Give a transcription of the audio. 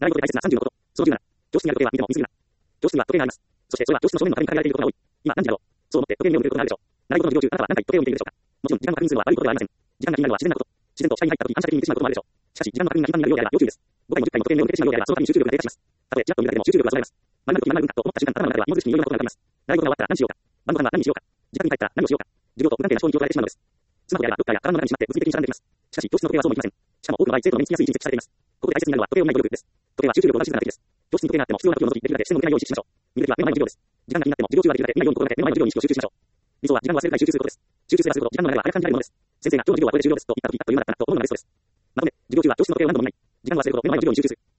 習い事で大切な36こと。その17。教室にある時計は見ても見すぎるな。教室には時計があります。そしてそれは教室の正面の壁に掲げられていることが多い。今何時だろう。そう思って時計に目を向けることがあるでしょう。習い事の授業中、あなたは何回時計を見ているでしょうか。もちろん時間の確認するのは悪いことではありません。時間が気になるのは自然なこと。自然と視界に入った時反射的に見てしまうこともあるでしょう。しかし時間の確認が頻繁になるようであれば要注意です。5回も10回も時計に目を向けてしまうようであればその度に集中力が低下します。たとえちらっと見るだけでも集中力がそがれます。学ぶ時学ぶんだと思った瞬間、頭の中では芋づる式にいろいろなことが浮かびます。習い事が終わったら何しようか。晩ご飯は何にしようか。自宅に帰ったら何をしようか。授業と無関係な思考に気を取られてしまうのです。スマホやらロッカーやカバンの中にしまって物理的に遮断できます。しかし教室の時計はそうもいきません。しかも多くの場合生徒の目につきやすい位置に設置されています。ここで大切になるのは時計を見ない努力です。時計は集中力を奪う静かな敵です。教室に時計があっても必要な時を除きできるだけしての時計を用意しましょう。見る時は目の前の授業です。時間が気になっても授業中はできるだけ見ないように心がけ目の前の授業に意識を集中しましょう。理想は時間を忘れるか集中することです。集中すればするほど時間の流れは早く感じられるものです。先生が今日の授業はこれで終了ですと言った時、あっという間だったなと思うのがベストです。まとめ、授業中は教室の時計を何度も見ない。時間を忘れるほど目の前の授業に集中する。